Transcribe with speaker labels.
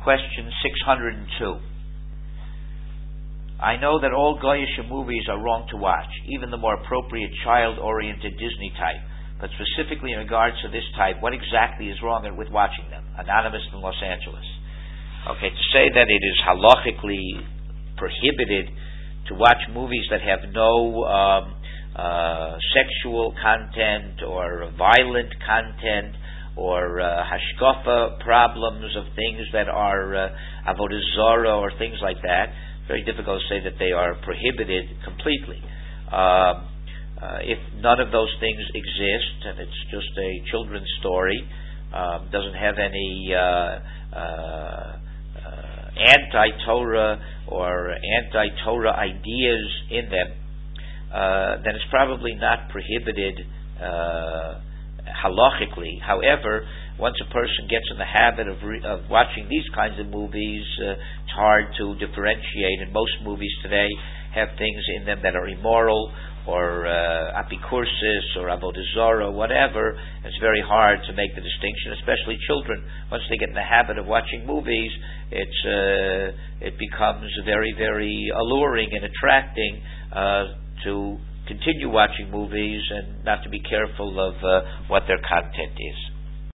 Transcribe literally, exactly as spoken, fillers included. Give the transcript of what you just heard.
Speaker 1: Question six hundred two. I know that all Goyish movies are wrong to watch, even the more appropriate child-oriented Disney type. But specifically in regards to this type, what exactly is wrong with watching them? Anonymous in Los Angeles. Okay, to say that it is halachically prohibited to watch movies that have no um, uh, sexual content or violent content or uh, hashkafa problems of things that are uh, avodah zarah or things like that, very difficult to say that they are prohibited completely. Um, uh, if none of those things exist and it's just a children's story, um, doesn't have any uh, uh, uh, anti-Torah or anti-Torah ideas in them, uh, then it's probably not prohibited uh, halachically. However, once a person gets in the habit of re- of watching these kinds of movies, uh, it's hard to differentiate. And most movies today have things in them that are immoral, or uh, apikursis, or avodah zarah, whatever. It's very hard to make the distinction, especially children. Once they get in the habit of watching movies, it's uh, it becomes very, very alluring and attracting uh, to continue watching movies and not to be careful of uh, what their content is.